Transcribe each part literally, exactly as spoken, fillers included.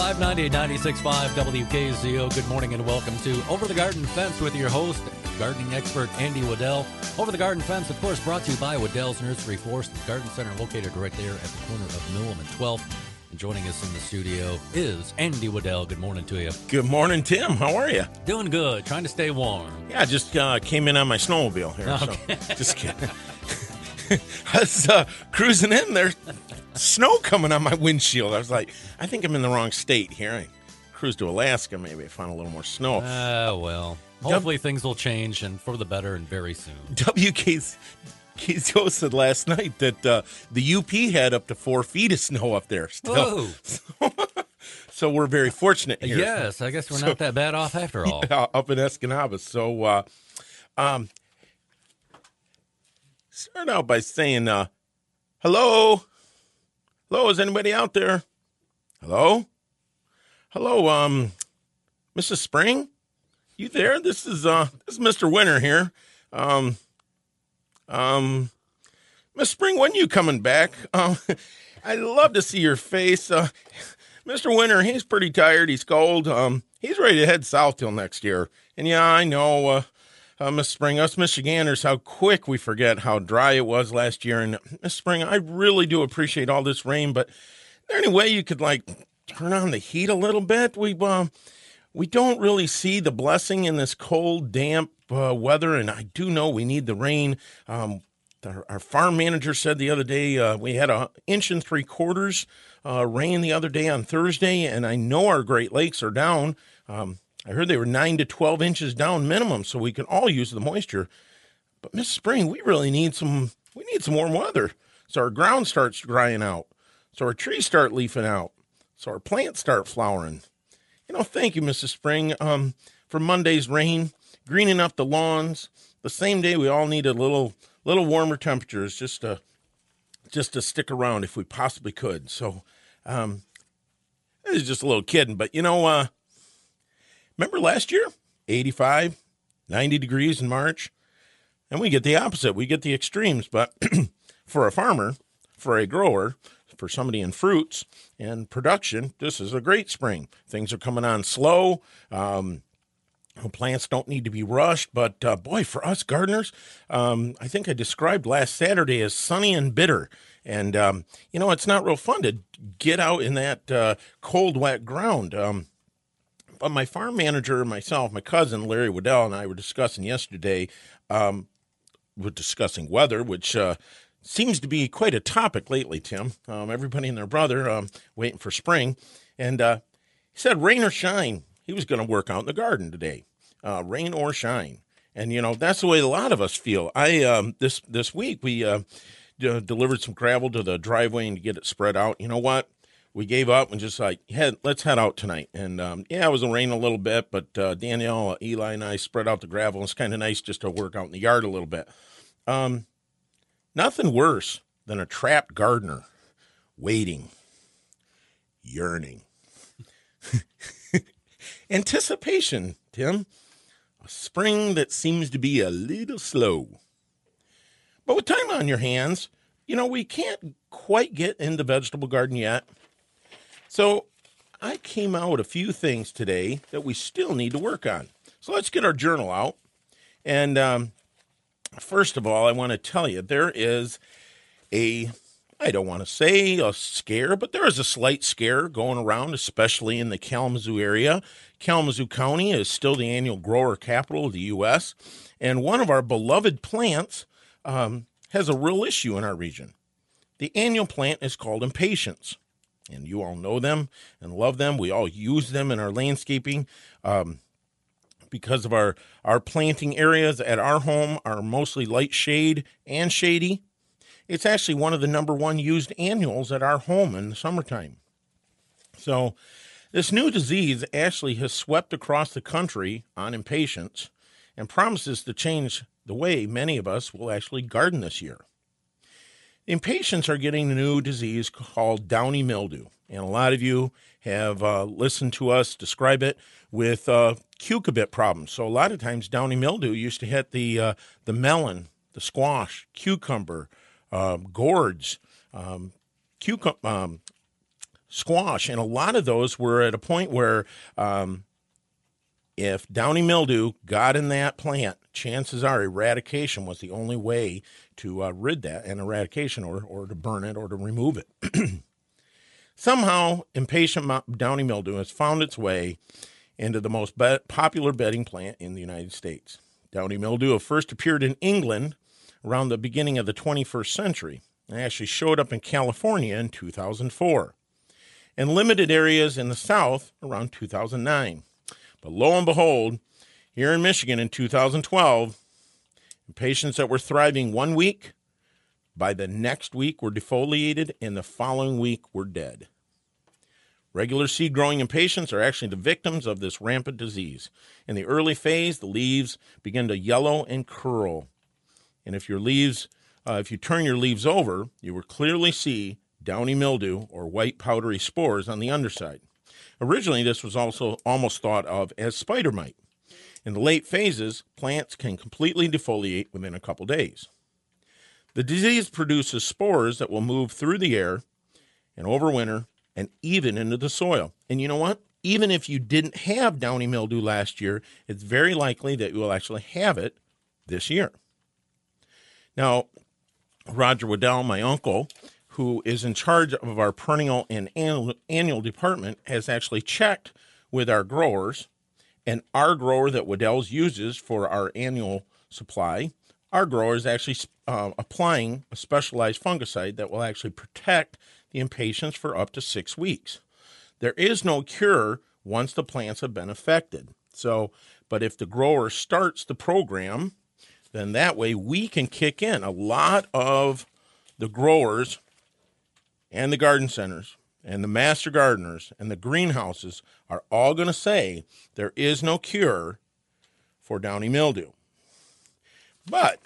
five ninety, ninety-six point five W K Z O. Good morning and welcome to Over the Garden Fence with your host, gardening expert Andy Waddell. Over the Garden Fence, of course, brought to you by Waddell's Nursery Florist and Garden Center, located right there at the corner of Millam and twelfth. And joining us in the studio is Andy Waddell. Good morning to you. Good morning, Tim. How are you? Doing good. Trying to stay warm. Yeah, I just uh, came in on my snowmobile here. Okay. So just kidding. I was uh, cruising in there, snow coming on my windshield. I was like, I think I'm in the wrong state here. I cruised to Alaska. Maybe I found a little more snow. Ah, uh, well, hopefully w- things will change and for the better and very soon. W K Z O said last night that uh, the U P had up to four feet of snow up there still. Whoa. So, so we're very fortunate here. Yes, I guess we're so, not that bad off after all. Yeah, up in Escanaba. So, uh, um, start out by saying, uh, hello? Hello, is anybody out there? Hello? Hello, um, Missus Spring? You there? This is, uh, this is Mister Winter here. Um, um, Miss Spring, when you coming back? Um, I'd love to see your face. Uh, Mister Winter, he's pretty tired. He's cold. Um, he's ready to head south till next year. And yeah, I know, uh, Uh, Miss Spring, us Michiganders, how quick we forget how dry it was last year. And Miss Spring, I really do appreciate all this rain, but is there any way you could, like, turn on the heat a little bit? We uh, we don't really see the blessing in this cold, damp uh, weather, and I do know we need the rain. Um, our, our farm manager said the other day uh, we had an inch and three quarters uh, rain the other day on Thursday, and I know our Great Lakes are down. Um I heard they were nine to twelve inches down minimum, so we can all use the moisture. But Miss Spring, we really need some, we need some warm weather. So our ground starts drying out. So our trees start leafing out. So our plants start flowering. You know, thank you, Missus Spring, um, for Monday's rain, greening up the lawns. The same day we all needed a little, little warmer temperatures just to, just to stick around if we possibly could. So, um, this is just a little kidding, but you know, uh, remember last year, eighty-five, ninety degrees in March? And we get the opposite. We get the extremes. But for a farmer, for a grower, for somebody in fruits and production, this is a great spring. Things are coming on slow. Um, plants don't need to be rushed. But, uh, boy, for us gardeners, um, I think I described last Saturday as sunny and bitter. And, um, you know, it's not real fun to get out in that uh, cold, wet ground. Um But my farm manager and myself, my cousin, Larry Waddell, and I were discussing yesterday, um, we're discussing weather, which uh, seems to be quite a topic lately, Tim. Um, everybody and their brother um, waiting for spring. And uh, he said, rain or shine, he was going to work out in the garden today. Uh, rain or shine. And, you know, that's the way a lot of us feel. I um, this this week, we uh, d- delivered some gravel to the driveway and to get it spread out. You know what? We gave up and just like, head, let's head out tonight. And, um, yeah, it was raining a little bit, but uh, Danielle, uh, Eli, and I spread out the gravel. It's kind of nice just to work out in the yard a little bit. Um, nothing worse than a trapped gardener waiting, yearning. Anticipation, Tim. A spring that seems to be a little slow. But with time on your hands, you know, we can't quite get in the vegetable garden yet. So I came out with a few things today that we still need to work on. So let's get our journal out. And um, first of all, I want to tell you there is a, I don't want to say a scare, but there is a slight scare going around, especially in the Kalamazoo area. Kalamazoo County is still the annual grower capital of the U S, and one of our beloved plants um, has a real issue in our region. The annual plant is called impatiens, and you all know them and love them. We all use them in our landscaping um, because of our, our planting areas at our home are mostly light shade and shady. It's actually one of the number one used annuals at our home in the summertime. So this new disease actually has swept across the country on impatiens and promises to change the way many of us will actually garden this year. Impatiens are getting a new disease called downy mildew, and a lot of you have uh, listened to us describe it with uh, cucurbit problems. So a lot of times downy mildew used to hit the uh, the melon, the squash, cucumber, uh, gourds, um, cucum- um, squash. And a lot of those were at a point where um, if downy mildew got in that plant, chances are eradication was the only way to uh, rid that, and eradication or, or to burn it or to remove it. Somehow, impatient downy mildew has found its way into the most be- popular bedding plant in the United States. Downy mildew first appeared in England around the beginning of the twenty-first century. It actually showed up in California in two thousand four, and limited areas in the South around two thousand nine. But lo and behold, here in Michigan in two thousand twelve, patients that were thriving one week, by the next week were defoliated, and the following week were dead. Regular seed growing impatiens are actually the victims of this rampant disease. In the early phase, the leaves begin to yellow and curl. And if your leaves, uh, if you turn your leaves over, you will clearly see downy mildew or white powdery spores on the underside. Originally, this was also almost thought of as spider mite. In the late phases, plants can completely defoliate within a couple days. The disease produces spores that will move through the air and overwinter and even into the soil. And you know what? Even if you didn't have downy mildew last year, it's very likely that you will actually have it this year. Now, Roger Waddell, my uncle, who is in charge of our perennial and annual, annual department, has actually checked with our growers, and our grower that Waddell's uses for our annual supply, our grower is actually uh, applying a specialized fungicide that will actually protect the impatiens for up to six weeks. There is no cure once the plants have been affected. So, but if the grower starts the program, then that way we can kick in. A lot of the growers and the garden centers and the master gardeners and the greenhouses are all going to say there is no cure for downy mildew. But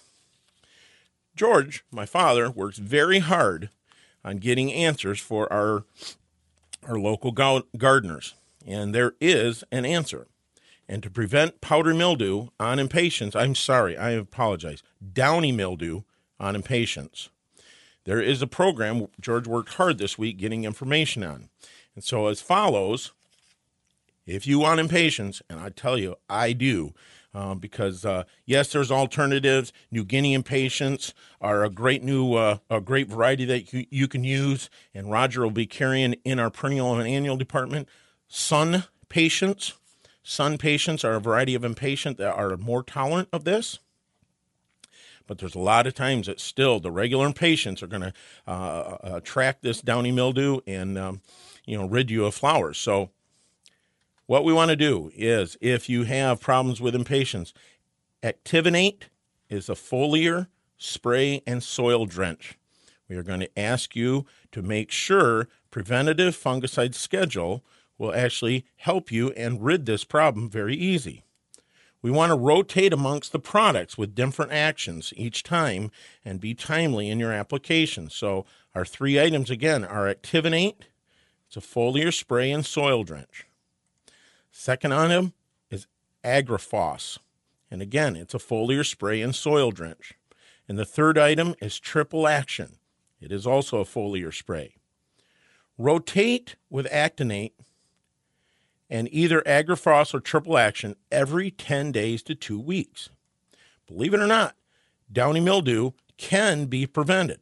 George, my father, works very hard on getting answers for our our local go- gardeners, and there is an answer. And to prevent powdery mildew on impatiens, I'm sorry, I apologize, downy mildew on impatiens, there is a program George worked hard this week getting information on. And so as follows, if you want impatiens, and I tell you, I do, Um, because, uh, yes, there's alternatives. New Guinea impatiens are a great new, uh, a great variety that you, you can use, and Roger will be carrying in our perennial and annual department. Sun patients, sun patients are a variety of impatient that are more tolerant of this, but there's a lot of times that still the regular impatiens are going to uh, attract this downy mildew and, um, you know, rid you of flowers. So what we want to do is, if you have problems with impatiens, Activinate is a foliar spray and soil drench. We are going to ask you to make sure preventative fungicide schedule will actually help you and rid this problem very easy. We want to rotate amongst the products with different actions each time and be timely in your application. So our three items, again, are Activinate, it's a foliar spray and soil drench. Second item is Agrifos, and again, it's a foliar spray and soil drench. And the third item is Triple Action. It is also a foliar spray. Rotate with Actinate and either Agrifos or Triple Action every ten days to two weeks. Believe it or not, downy mildew can be prevented.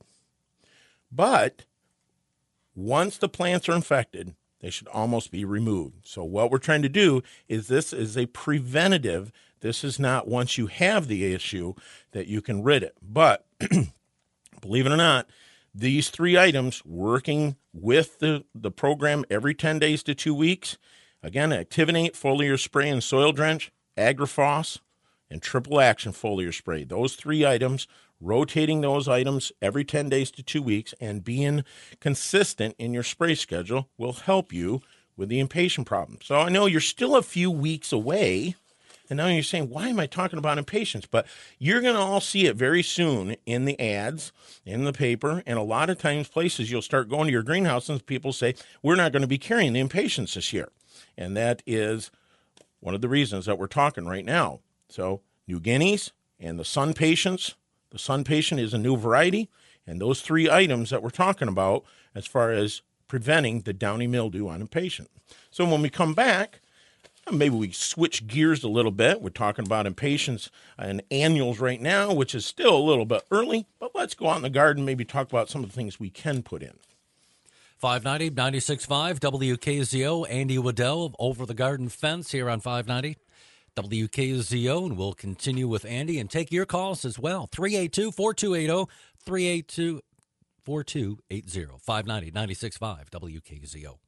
But once the plants are infected, they should almost be removed. So what we're trying to do is this is a preventative. This is not once you have the issue that you can rid it. But believe it or not, these three items working with the, the program every ten days to two weeks, again, Activinate, foliar spray and soil drench, Agrifos, and Triple Action foliar spray. Those three items, rotating those items every ten days to two weeks and being consistent in your spray schedule will help you with the impatient problem. So I know you're still a few weeks away, and now you're saying, why am I talking about impatiens? But you're going to all see it very soon in the ads, in the paper, and a lot of times places you'll start going to your greenhouse and people say, we're not going to be carrying the impatiens this year. And that is one of the reasons that we're talking right now. So New Guineas and the sun patients, the sun patient is a new variety, and those three items that we're talking about as far as preventing the downy mildew on a patient. So when we come back, maybe we switch gears a little bit. We're talking about impatiens and annuals right now, which is still a little bit early, but let's go out in the garden, maybe talk about some of the things we can put in. five ninety, ninety-six point five W K Z O, Andy Waddell of Over the Garden Fence here on five ninety W K Z O, and we'll continue with Andy and take your calls as well. three eight two, four two eight zero, three eight two, four two eight zero, five ninety, ninety-six point five W K Z O.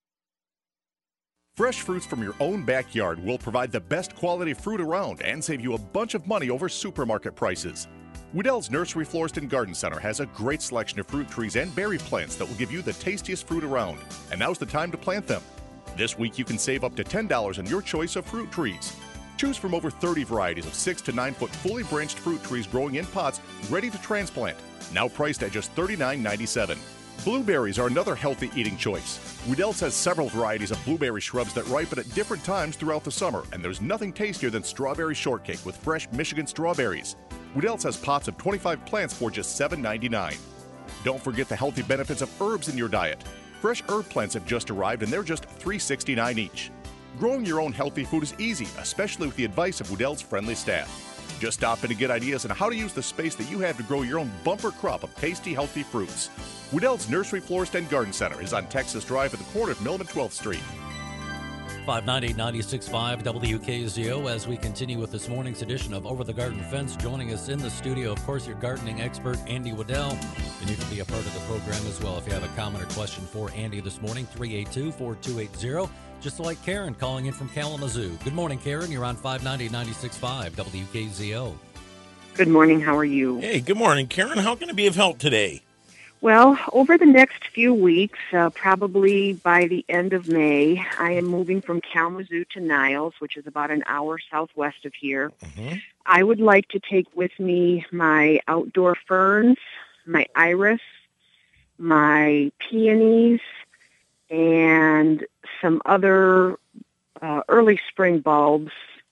Fresh fruits from your own backyard will provide the best quality fruit around and save you a bunch of money over supermarket prices. Waddell's Nursery Florist and Garden Center has a great selection of fruit trees and berry plants that will give you the tastiest fruit around. And now's the time to plant them. This week you can save up to ten dollars on your choice of fruit trees. Choose from over thirty varieties of six to nine foot fully branched fruit trees growing in pots ready to transplant, now priced at just thirty-nine ninety-seven. Blueberries are another healthy eating choice. Waddell's has several varieties of blueberry shrubs that ripen at different times throughout the summer, and there's nothing tastier than strawberry shortcake with fresh Michigan strawberries. Waddell's has pots of twenty-five plants for just seven ninety-nine. Don't forget the healthy benefits of herbs in your diet. Fresh herb plants have just arrived, and they're just three sixty-nine each. Growing your own healthy food is easy, especially with the advice of Waddell's friendly staff. Just stop in to get ideas on how to use the space that you have to grow your own bumper crop of tasty, healthy fruits. Waddell's Nursery Florist and Garden Center is on Texas Drive at the corner of Mill and twelfth Street. five ninety, ninety-six point five W K Z O as we continue with this morning's edition of Over the Garden Fence. Joining us in the studio, of course, your gardening expert, Andy Waddell. And you can be a part of the program as well if you have a comment or question for Andy this morning, three eight two, four two eight zero. Just like Karen calling in from Kalamazoo. Good morning, Karen. You're on five ninety, ninety-six point five W K Z O. Good morning. How are you? Hey, good morning, Karen. How can I be of help today? Well, over the next few weeks, uh, probably by the end of May, I am moving from Kalamazoo to Niles, which is about an hour southwest of here. Mm-hmm. I would like to take with me my outdoor ferns, my iris, my peonies, and some other uh, early spring bulbs.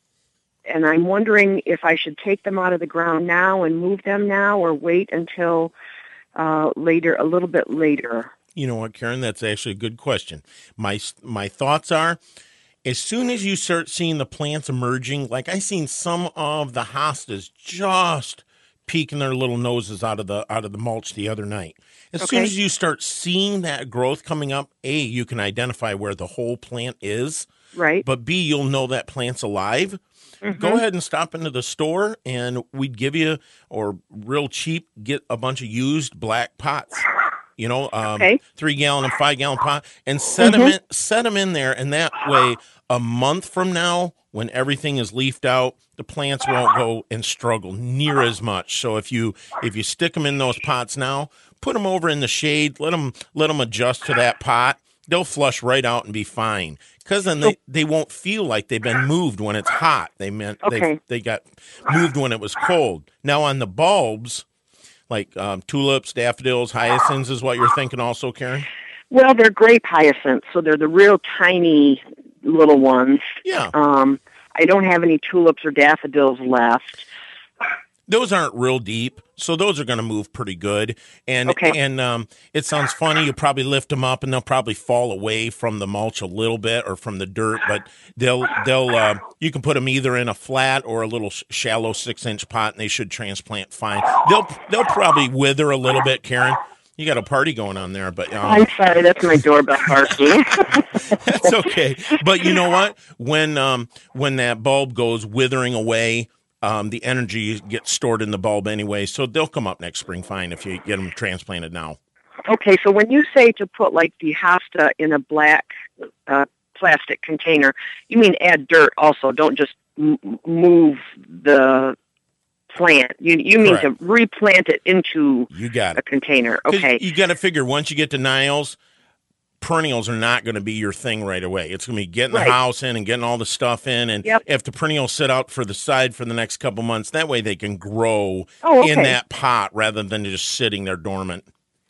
And I'm wondering if I should take them out of the ground now and move them now or wait until uh, later, a little bit later. You know what, Karen? That's actually a good question. My my thoughts are, as soon as you start seeing the plants emerging, like I seen some of the hostas just peeking their little noses out of the out of the mulch the other night. As Okay. soon as you start seeing that growth coming up, A, you can identify where the whole plant is, Right? but B, you'll know that plant's alive. Mhm. Go ahead and stop into the store, and we'd give you, or real cheap, get a bunch of used black pots. You know, um, Okay. three gallon and five gallon pot, and set them in, set them in there, and that way, a month from now, when everything is leafed out, the plants won't go and struggle near as much. So if you if you stick them in those pots now, put them over in the shade, let them let them adjust to that pot. They'll flush right out and be fine. Because then they, they won't feel like they've been moved when it's hot. They meant Okay. they they got moved when it was cold. Now on the bulbs, like um, tulips, daffodils, hyacinths is what you're thinking also, Karen? Well, they're grape hyacinths, so they're the real tiny little ones. Yeah. Um, I don't have any tulips or daffodils left. Those aren't real deep, so those are going to move pretty good. And Okay. and um, it sounds funny. You probably lift them up, and they'll probably fall away from the mulch a little bit or from the dirt. But they'll they'll uh, you can put them either in a flat or a little sh- shallow six inch pot, and they should transplant fine. They'll they'll probably wither a little bit, Karen. You got a party going on there, but um, I'm sorry, that's my doorbell barking. that's okay. But you know what? When um when that bulb goes withering away, um, the energy gets stored in the bulb anyway, so they'll come up next spring fine if you get them transplanted now. Okay, so when you say to put like the hosta in a black uh, plastic container, you mean add dirt also. Don't just m- move the plant. You you mean Correct. to replant it into You got a it. container. 'Cause Okay. You got to figure once you get to Niles, perennials are not going to be your thing right away. It's going to be getting Right. the house in and getting all the stuff in. And Yep. if the perennials sit out for the side for the next couple months, that way they can grow Oh, okay. in that pot rather than just sitting there dormant.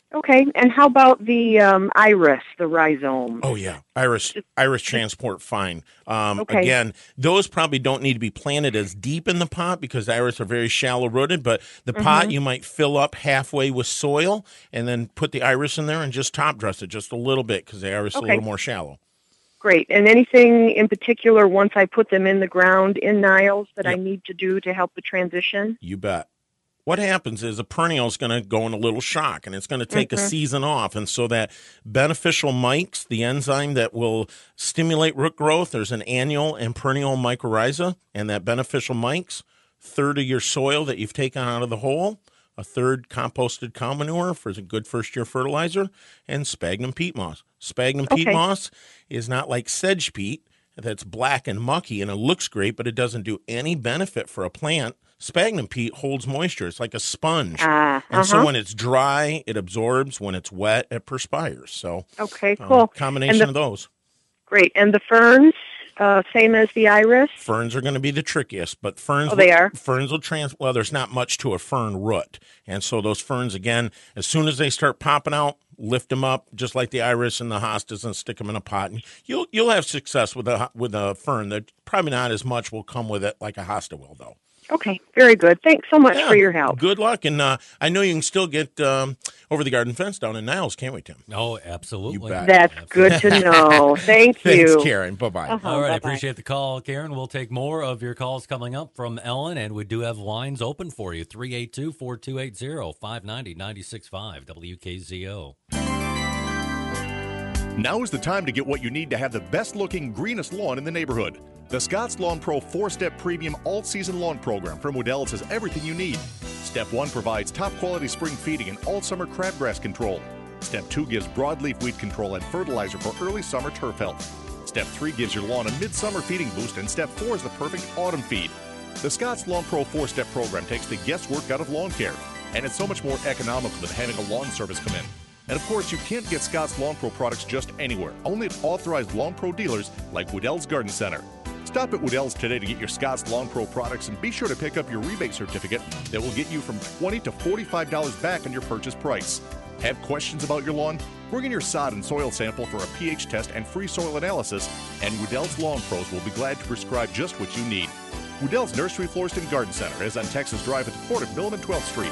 Okay, and how about the um, iris, the rhizome? Oh yeah, iris iris transport fine. Um, Okay. Again, those probably don't need to be planted as deep in the pot because iris are very shallow rooted. But the pot you might fill up halfway with soil and then put the iris in there and just top dress it just a little bit because the iris is a Okay. little more shallow. Great. And anything in particular once I put them in the ground in Niles that I Yep. need to do to help the transition? You bet. What happens is a perennial is going to go in a little shock, and it's going to take a season off. And so that beneficial mics, the enzyme that will stimulate root growth, there's an annual and perennial mycorrhiza, and that beneficial mics, third of your soil that you've taken out of the hole, a third composted cow manure for a good first-year fertilizer, and sphagnum peat moss. Sphagnum peat Okay. moss is not like sedge peat that's black and mucky, and it looks great, but it doesn't do any benefit for a plant. Sphagnum peat holds moisture. It's like a sponge. Ah, And so uh-huh. when it's dry, it absorbs. When it's wet, it perspires. So Okay, uh, cool. combination And the- of those. Great. And the ferns, uh, same as the iris? Ferns are going to be the trickiest, but ferns Oh, they will, are? ferns will trans well, there's not much to a fern root. And so those ferns again, as soon as they start popping out, lift them up just like the iris and the hostas and stick them in a pot. And you'll you'll have success with a with a fern. That probably not as much will come with it like a hosta will though. Okay, very good. Thanks so much Yeah, for your help. Good luck, and uh, I know you can still get um, over the garden fence down in Niles, can't we, Tim? Oh, absolutely. You bet. That's good to know. Thank you. Thanks, Karen. Bye bye. Uh-huh. All right, I Bye-bye. appreciate the call, Karen. We'll take more of your calls coming up from Ellen, and we do have lines open for you, three eight two, four two eight zero, five nine zero, nine six five, W K Z O. Now is the time to get what you need to have the best looking, greenest lawn in the neighborhood. The Scotts Lawn Pro four step Premium All-Season Lawn Program from Waddell's has everything you need. Step one provides top-quality spring feeding and all-summer crabgrass control. Step two gives broadleaf weed control and fertilizer for early summer turf health. Step three gives your lawn a midsummer feeding boost, and Step four is the perfect autumn feed. The Scotts Lawn Pro four step program takes the guesswork out of lawn care, and it's so much more economical than having a lawn service come in. And of course, you can't get Scotts Lawn Pro products just anywhere, only at authorized Lawn Pro dealers like Waddell's Garden Center. Stop at Waddell's today to get your Scotts Lawn Pro products, and be sure to pick up your rebate certificate that will get you from twenty dollars to forty-five dollars back on your purchase price. Have questions about your lawn? Bring in your sod and soil sample for a pH test and free soil analysis, and Waddell's Lawn Pros will be glad to prescribe just what you need. Waddell's Nursery Florist and Garden Center is on Texas Drive at the corner of Mill and twelfth Street.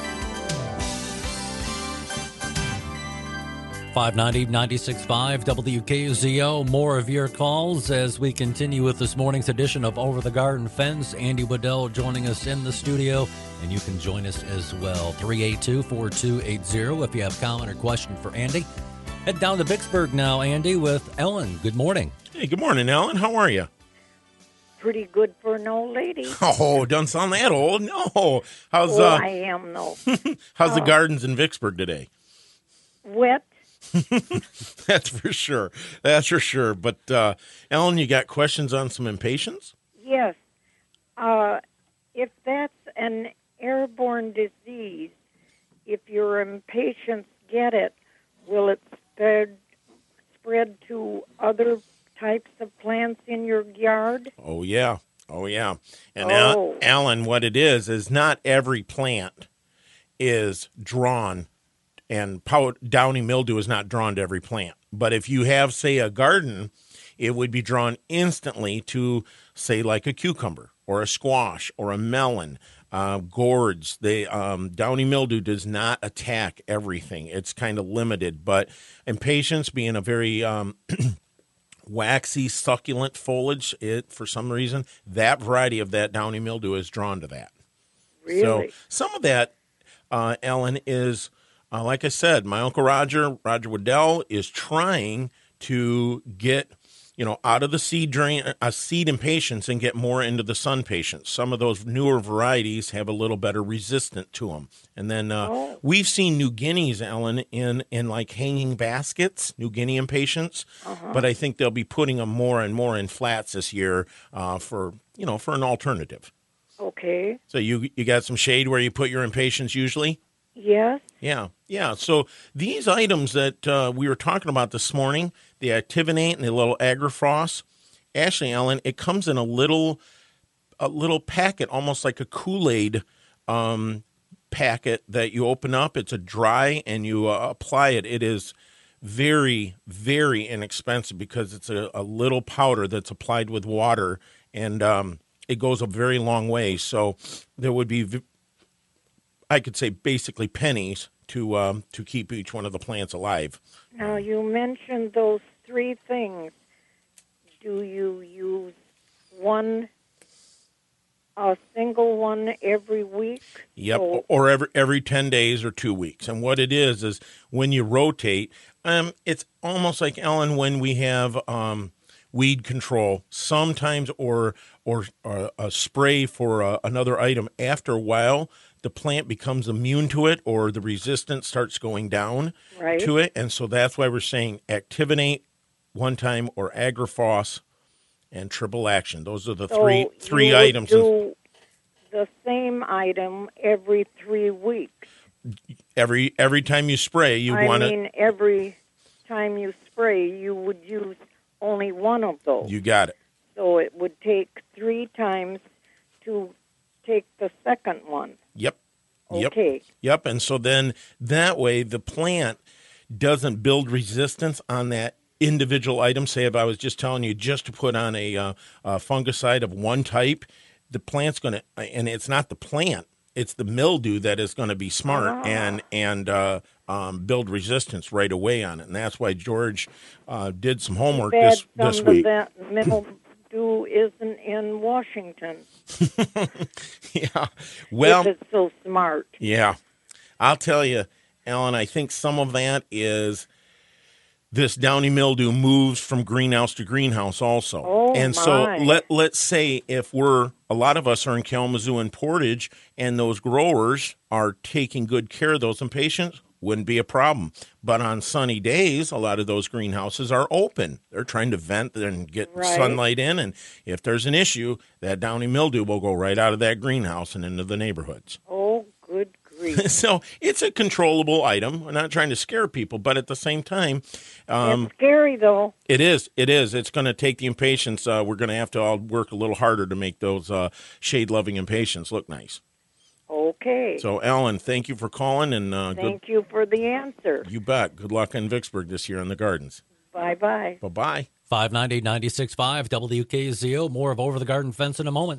five ninety, ninety-six point five W K Z O. More of your calls as we continue with this morning's edition of Over the Garden Fence. Andy Waddell joining us in the studio, and you can join us as well. three eight two, four two eight zero if you have a comment or question for Andy. Head down to Vicksburg now, Andy, with Ellen. Good morning. Hey, good morning, Ellen. How are you? Pretty good for an old lady. Oh, doesn't sound that old. No. How's Oh, uh, I am, though. how's the gardens in Vicksburg today? Wet. That's for sure. That's for sure. But uh, Ellen, you got questions on some impatiens? Yes. Uh, if that's an airborne disease, if your impatiens get it, will it spread spread to other types of plants in your yard? Oh, yeah. Oh, yeah. And Oh. Al- Alan, what it is, is not every plant is drawn, and pow- downy mildew is not drawn to every plant. But if you have, say, a garden, it would be drawn instantly to, say, like a cucumber or a squash or a melon. Uh, gourds, they, um, downy mildew does not attack everything. It's kind of limited. But impatiens being a very um, waxy, succulent foliage, it for some reason, that variety of that downy mildew is drawn to that. Really? So some of that, uh, Ellen, is, uh, like I said, my Uncle Roger, Roger Waddell, is trying to get, you know, out of the seed drain, uh, seed impatiens and get more into the sun patients. Some of those newer varieties have a little better resistant to them. And then uh, Oh. we've seen New Guineas, Ellen, in, in like hanging baskets, New Guinea impatiens. Uh-huh. But I think they'll be putting them more and more in flats this year uh, for, you know, for an alternative. Okay. So you you got some shade where you put your impatiens usually? Yes. Yeah, yeah. So these items that uh, we were talking about this morning, the Activate and the little Agrifrost, actually, Ellen, it comes in a little a little packet, almost like a Kool-Aid um, packet that you open up. It's a dry, and you uh, apply it. It is very, very inexpensive because it's a, a little powder that's applied with water, and um, it goes a very long way. So there would be, I could say, basically pennies to um, to keep each one of the plants alive. Now, you mentioned those three things. Do you use one, a single one every week? Yep, So, or every every ten days or two weeks. And what it is is when you rotate, um, it's almost like, Ellen, when we have um, weed control sometimes, or or, or a spray for uh, another item. After a while, the plant becomes immune to it, or the resistance starts going down Right. to it. And so that's why we're saying Activinate one time, or Agrifos and Triple Action. Those are the so three three you would items. do the same item every three weeks. Every every time you spray, you I want to. mean, every time you spray, you would use only one of those. You got it. So it would take three times to take the second one. Yep. Yep. Okay. Yep. And so then that way the plant doesn't build resistance on that individual item. Say if I was just telling you just to put on a, uh, a fungicide of one type, the plant's going to, and it's not the plant, it's the mildew that is going to be smart Ah. and and uh, um, build resistance right away on it. And that's why George uh, did some homework Bad this this some week. of that mildew isn't in Washington. Yeah. Well, if it's so smart. yeah. I'll tell you, Ellen, I think some of that is this downy mildew moves from greenhouse to greenhouse also. Oh, and so my. let, let's say if we're, a lot of us are in Kalamazoo and Portage, and those growers are taking good care of those impatiens, wouldn't be a problem. But on sunny days, a lot of those greenhouses are open. They're trying to vent and get Right. sunlight in. And if there's an issue, that downy mildew will go right out of that greenhouse and into the neighborhoods. Oh, good grief. So it's a controllable item. We're not trying to scare people, but at the same time, um, It's scary, though. it is. It is. It's going to take the impatiens. Uh, we're going to have to all work a little harder to make those uh, shade-loving impatiens look nice. Okay. So, Ellen, thank you for calling, and uh, good, Thank you for the answer. you bet. Good luck in Vicksburg this year in the gardens. Bye-bye. Bye-bye. five ninety, ninety-six point five W K Z O. More of Over the Garden Fence in a moment.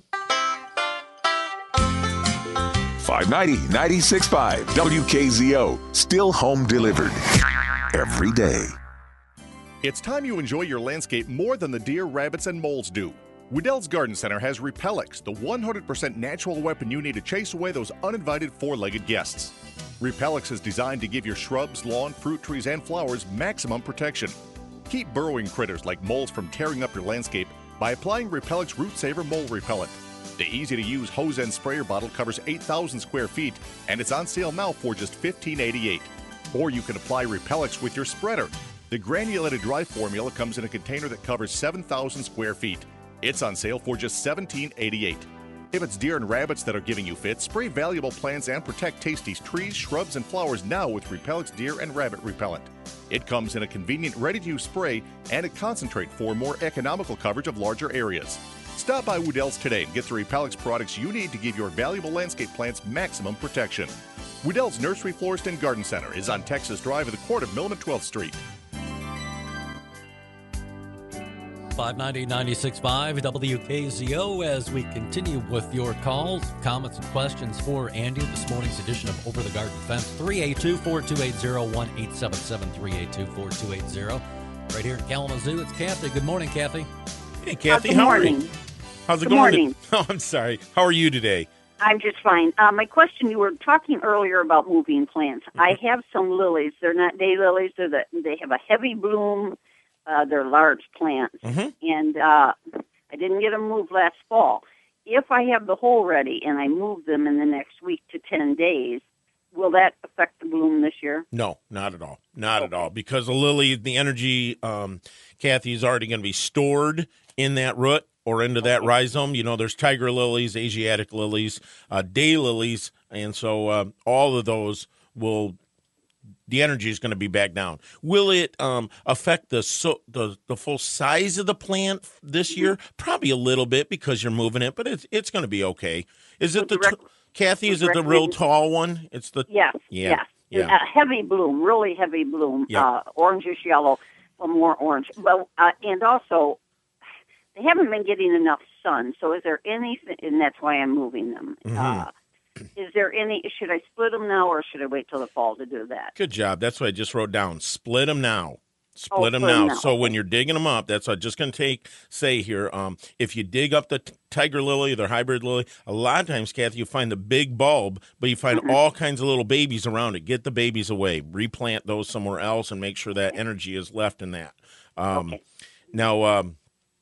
five ninety, ninety-six point five W K Z O. Still home delivered every day. It's time you enjoy your landscape more than the deer, rabbits, and moles do. Wedel's Garden Center has Repellix, the one hundred percent natural weapon you need to chase away those uninvited four-legged guests. Repellix is designed to give your shrubs, lawn, fruit trees, and flowers maximum protection. Keep burrowing critters like moles from tearing up your landscape by applying Repellix Root Saver Mole Repellent. The easy-to-use hose and sprayer bottle covers eight thousand square feet, and it's on sale now for just fifteen eighty-eight. Or you can apply Repellix with your spreader. The granulated dry formula comes in a container that covers seven thousand square feet. It's on sale for just seventeen eighty-eight. If it's deer and rabbits that are giving you fits, spray valuable plants and protect Tasty's trees, shrubs, and flowers now with Repellix Deer and Rabbit Repellent. It comes in a convenient, ready-to-use spray and a concentrate for more economical coverage of larger areas. Stop by Wedel's today and get the Repellix products you need to give your valuable landscape plants maximum protection. Wedel's Nursery, Florist, and Garden Center is on Texas Drive at the corner of Mill and twelfth Street. five ninety, ninety-six point five W K Z O as we continue with your calls, comments, and questions for Andy. This morning's edition of Over the Garden Fence. three eight two, four two eight zero, one eight seven seven, three eight two, four two eight zero. Right here in Kalamazoo, it's Kathy. Good morning, Kathy. Hey, Kathy, Uh, good how are morning. you? How's it Good going? morning. Oh, I'm sorry. How are you today? I'm just fine. Uh, my question, you were talking earlier about moving plants. I have some lilies. They're not daylilies. They're the, they have a heavy bloom. Uh, they're large plants. Mhm. And uh, I didn't get them moved last fall. If I have the hole ready and I move them in the next week to ten days, will that affect the bloom this year? No, not at all. Not at all. Because the lily, the energy, um, Kathy, is already going to be stored in that root or into that rhizome. You know, there's tiger lilies, Asiatic lilies, uh, day lilies, and so uh, all of those will, the energy is going to be back down. Will it um, affect the, so, the the full size of the plant this year? Probably a little bit because you're moving it, but it's it's going to be okay. Is it Would the the rec- t- Kathy, is it the real tall one? It's the Yes, yeah, yes. yeah. A heavy bloom, really heavy bloom, Yeah. uh, orangish yellow, or more orange. Well, uh, and also, they haven't been getting enough sun. So is there anything, and that's why I'm moving them. Mm-hmm. Uh, is there any, should I split them now or should I wait till the fall to do that? Good job. That's what I just wrote down. Split them now. Split Oh, them split 'em now. now. So when Okay. you're digging them up, that's what I'm just going to take say here. Um, if you dig up the t- tiger lily, their hybrid lily, a lot of times, Kathy, you find the big bulb, but you find Mm-hmm. all kinds of little babies around it. Get the babies away. Replant those somewhere else and make sure that energy is left in that. Um, Okay. Now, um,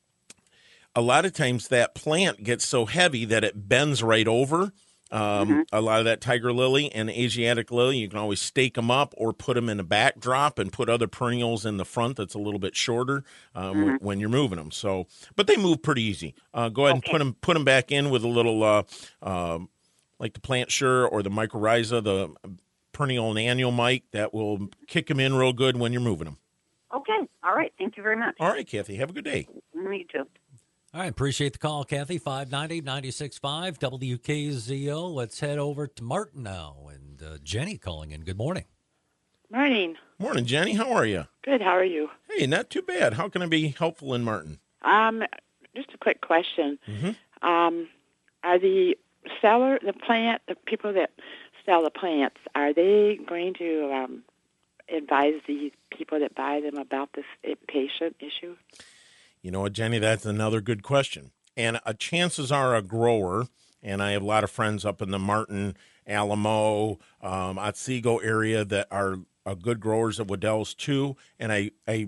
a lot of times that plant gets so heavy that it bends right over. Um, Mm-hmm. A lot of that tiger lily and Asiatic lily, you can always stake them up or put them in a backdrop and put other perennials in the front that's a little bit shorter um, when, when you're moving them. So, but they move pretty easy. Uh, go ahead and Okay. put them put them back in with a little, uh, uh, like the Plant Sure or the Mycorrhiza, the perennial and annual mic. That will kick them in real good when you're moving them. Okay. All right. Thank you very much. All right, Kathy, have a good day. Me too. All right, appreciate the call, Kathy. five ninety, ninety-six point five W K Z O. Let's head over to Martin now. And uh, Jenny calling in. Good morning. Morning. Morning, Jenny. How are you? Good. How are you? Hey, not too bad. How can I be helpful in Martin? Um, just a quick question. Mm-hmm. Um, are the seller, the plant, the people that sell the plants, are they going to um, advise the people that buy them about this patient issue? You know what, Jenny, that's another good question. And uh, chances are a grower, and I have a lot of friends up in the Martin, Alamo, um, Otsego area that are uh, good growers at Waddell's too. And I, I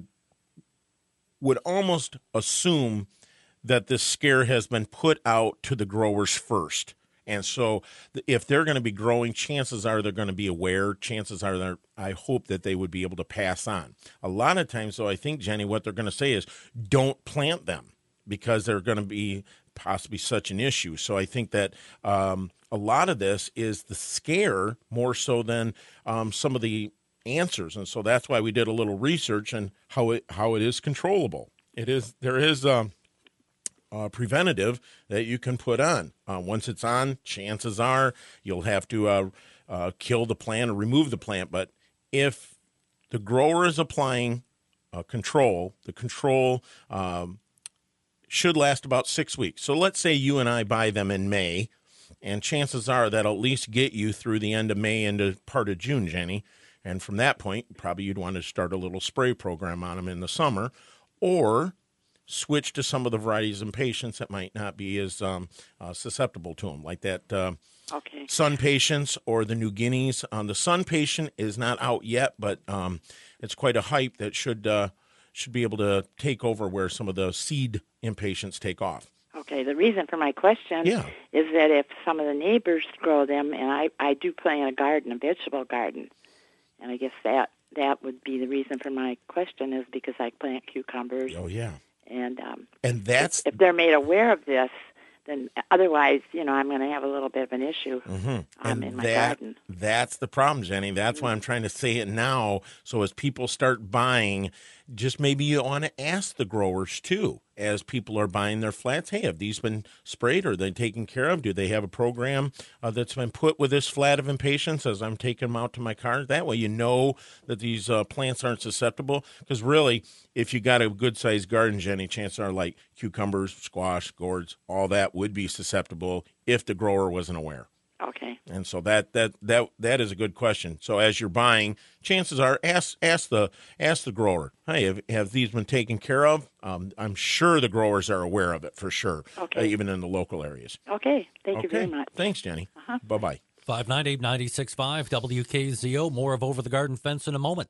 would almost assume that this scare has been put out to the growers first. And so if they're going to be growing, chances are they're going to be aware. Chances are they're, I hope that they would be able to pass on. A lot of times, though, I think, Jenny, what they're going to say is don't plant them because they're going to be possibly such an issue. So I think that um, a lot of this is the scare more so than um, some of the answers. And so that's why we did a little research on how it, how it is controllable. It is, there is, um, Uh, preventative that you can put on. Uh, once it's on, chances are you'll have to uh, uh, kill the plant or remove the plant. But if the grower is applying uh, control, the control um, should last about six weeks. So let's say you and I buy them in May, and chances are that'll at least get you through the end of May into part of June, Jenny. And from that point, probably you'd want to start a little spray program on them in the summer, or switch to some of the varieties and patients that might not be as um, uh, susceptible to them, like that uh, Okay. Sun Patients or the New Guineas. Um, the Sun Patient is not out yet, but um, it's quite a hype that should uh, should be able to take over where some of the seed impatiens take off. Okay. The reason for my question Yeah. is that if some of the neighbors grow them, and I, I do plant a garden, a vegetable garden, and I guess that, that would be the reason for my question is because I plant cucumbers. Oh, yeah. And um, And that's if they're made aware of this, then otherwise, you know, I'm going to have a little bit of an issue Mm-hmm. um, and in my that, garden. That's the problem, Jenny. That's why I'm trying to say it now. So as people start buying, just maybe you want to ask the growers too, as people are buying their flats, hey, have these been sprayed? Are they taken care of? Do they have a program uh, that's been put with this flat of impatiens as I'm taking them out to my car? That way you know that these uh, plants aren't susceptible. Because really, if you got a good-sized garden, Jenny, chances are like cucumbers, squash, gourds, all that would be susceptible if the grower wasn't aware. Okay. And so that that that that is a good question. So as you're buying, chances are ask ask the ask the grower, hey, have, have these been taken care of? Um, I'm sure the growers are aware of it for sure, Okay. uh, even in the local areas. Okay. Thank you very Okay. much. Thanks, Jenny. Uh-huh. Bye bye. five ninety, ninety-six point five W K Z O. More of Over the Garden Fence in a moment.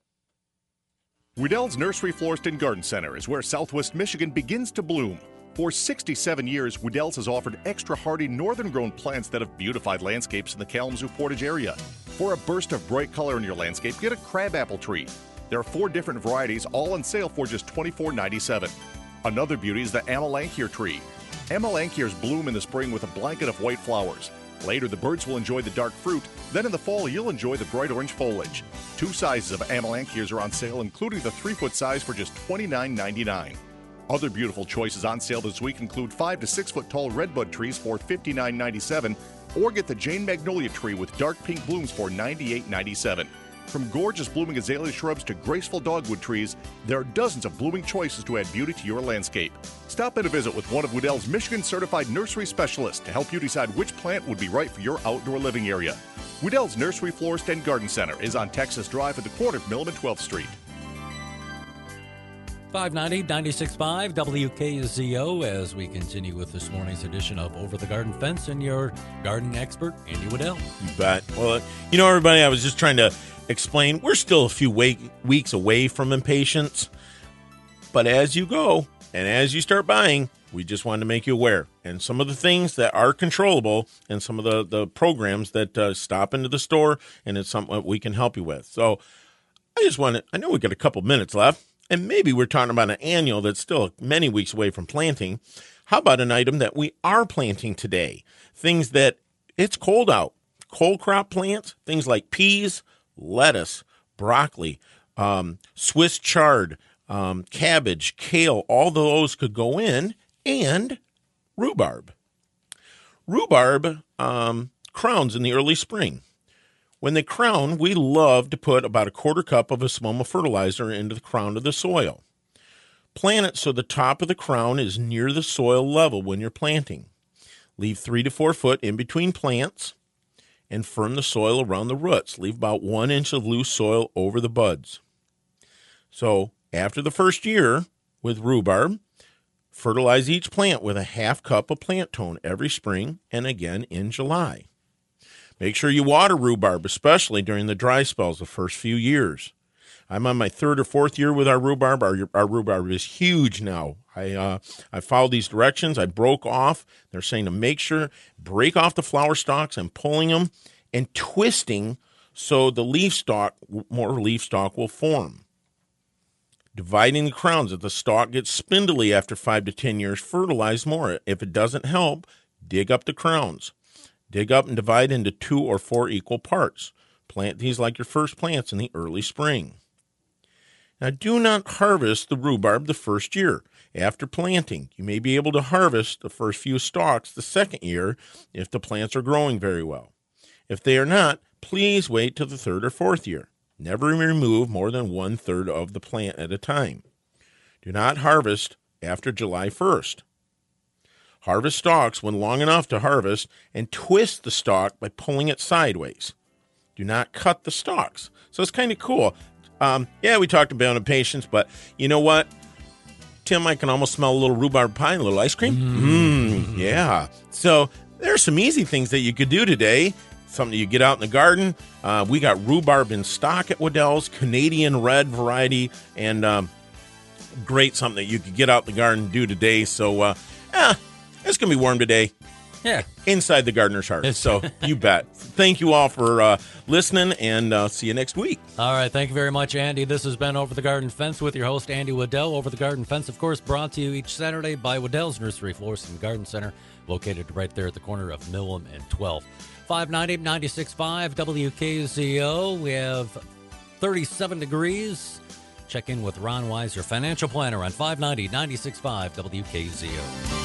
Weddell's Nursery Florist and Garden Center is where Southwest Michigan begins to bloom. For sixty-seven years, Weddell's has offered extra hardy northern-grown plants that have beautified landscapes in the Kalamazoo Portage area. For a burst of bright color in your landscape, get a crabapple tree. There are four different varieties, all on sale for just twenty-four ninety-seven. Another beauty is the Amelanchier tree. Amelanchiers bloom in the spring with a blanket of white flowers. Later, the birds will enjoy the dark fruit. Then in the fall, you'll enjoy the bright orange foliage. Two sizes of Amelanchiers are on sale, including the three-foot size for just twenty-nine ninety-nine. Other beautiful choices on sale this week include five to six foot tall redbud trees for fifty-nine ninety-seven, or get the Jane Magnolia tree with dark pink blooms for ninety-eight ninety-seven. From gorgeous blooming azalea shrubs to graceful dogwood trees, there are dozens of blooming choices to add beauty to your landscape. Stop in to visit with one of Waddell's Michigan-certified nursery specialists to help you decide which plant would be right for your outdoor living area. Waddell's Nursery, Florist, and Garden Center is on Texas Drive at the corner of Mill and twelfth Street. five ninety, ninety-six point five W K Z O as we continue with this morning's edition of Over the Garden Fence and your gardening expert, Andy Waddell. You bet. Well, you know, everybody, I was just trying to explain, we're still a few week, weeks away from impatiens, but as you go and as you start buying, we just wanted to make you aware. And some of the things that are controllable and some of the, the programs that uh, stop into the store, and it's something that we can help you with. So I just wanted, I know we got a couple minutes left, and maybe we're talking about an annual that's still many weeks away from planting. How about an item that we are planting today? Things that it's cold out. Cold crop plants, things like peas, lettuce, broccoli, um, Swiss chard, um, cabbage, kale, all those could go in, and rhubarb. Rhubarb um, crowns in the early spring. When they crown, we love to put about a quarter cup of Espoma fertilizer into the crown of the soil. Plant it so the top of the crown is near the soil level when you're planting. Leave three to four foot in between plants and firm the soil around the roots. Leave about one inch of loose soil over the buds. So after the first year with rhubarb, fertilize each plant with a half cup of plant tone every spring and again in July. Make sure you water rhubarb, especially during the dry spells the first few years. I'm on my third or fourth year with our rhubarb. Our, our rhubarb is huge now. I uh, I followed these directions. I broke off. They're saying to make sure, break off the flower stalks and pulling them and twisting so the leaf stalk, more leaf stalk will form. Dividing the crowns. If the stalk gets spindly after five to ten years, fertilize more. If it doesn't help, dig up the crowns. Dig up and divide into two or four equal parts. Plant these like your first plants in the early spring. Now, do not harvest the rhubarb the first year. After planting, you may be able to harvest the first few stalks the second year if the plants are growing very well. If they are not, please wait till the third or fourth year. Never remove more than one-third of the plant at a time. Do not harvest after July first. Harvest stalks when long enough to harvest and twist the stalk by pulling it sideways. Do not cut the stalks. So it's kind of cool. Um, yeah, we talked about impatience, but you know what? Tim, I can almost smell a little rhubarb pie and a little ice cream. Mmm, mm, yeah. So there's some easy things that you could do today. Something you get out in the garden. Uh, we got rhubarb in stock at Waddell's, Canadian red variety, and um, great something that you could get out in the garden and do today. So, uh, eh, it's going to be warm today. Yeah. Inside the gardener's heart. So you bet. Thank you all for uh, listening, and uh, see you next week. All right. Thank you very much, Andy. This has been Over the Garden Fence with your host, Andy Waddell. Over the Garden Fence, of course, brought to you each Saturday by Waddell's Nursery, Florist, and Garden Center, located right there at the corner of Millam and twelfth. five ninety, ninety-six point five W K Z O. We have thirty-seven degrees. Check in with Ron Wise, your financial planner, on five ninety, ninety-six point five W K Z O.